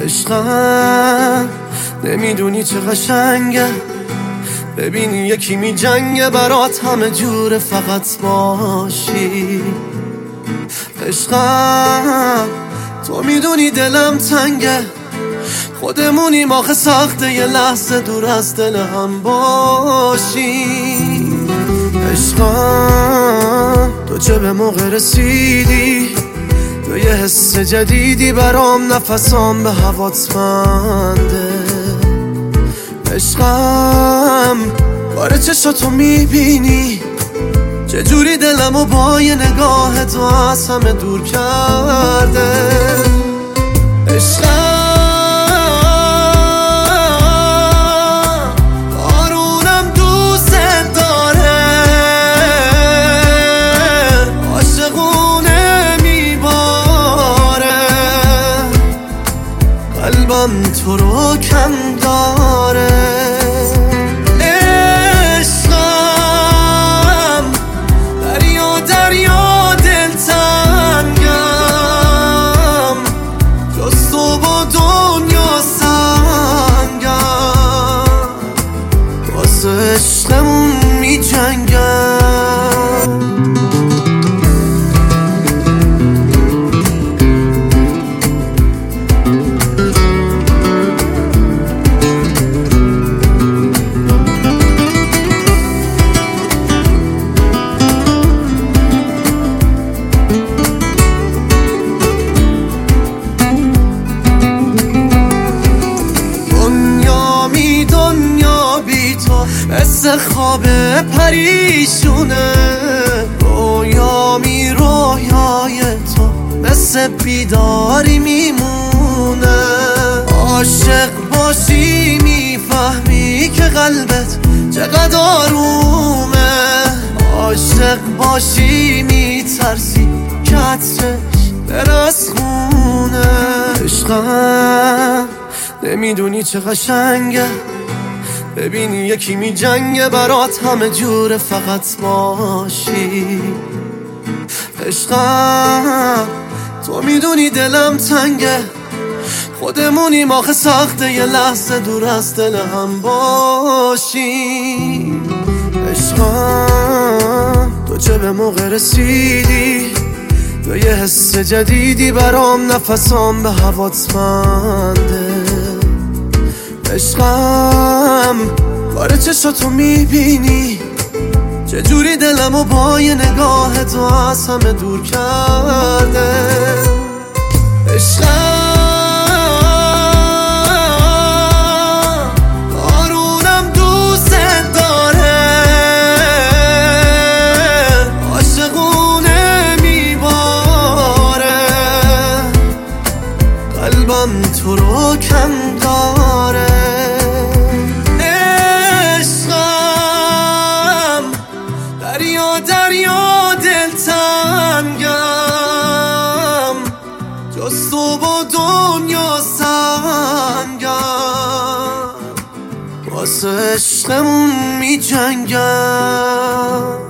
عشقم نمیدونی چه قشنگه، ببینی یکی می جنگه برات همه جوره فقط باشی. عشقم تو میدونی دلم تنگه، خودمونیم آخه سخته یه لحظه دور از دل هم باشی. عشقم تو چه به موقع رسیدی، تو یه حس جدیدی برام، نفسام به هوات بنده. عشقم باره چشاتو میبینی، چجوری دلمو با یه نگاه تو از همه دور کرده. عشقم بارونم دوست داره، عاشقونه میباره، قلبم تو رو کم داره. عشقمون می جنگم. دنیا بی تو مثل خواب پریشونه، رویای تو مثل بیداری میمونه. عاشق باشی میفهمی که قلبت چقدر آرومه، عاشق باشی میترسی که عطرش بره از خونه. عشقم نمیدونی چه قشنگه، ببینی یکی می جنگه برات همه جوره فقط باشی. عشقم تو میدونی دلم تنگه، خودمونیم آخه سخته یه لحظه دور از دل هم باشی. عشقم تو چه به موقع رسیدی، تو یه حس جدیدی برام، نفسام به هوات بنده. عشقم باره چشاتو میبینی، چجوری دلمو با یه نگاه تو از همه دور کرده. عشقم بارونم دوست داره، عاشقونه میباره، قلبم تو رو کم داره. دریا دلتنگم، جز تو با دنیا سنگم، واسه عشقمون می جنگم.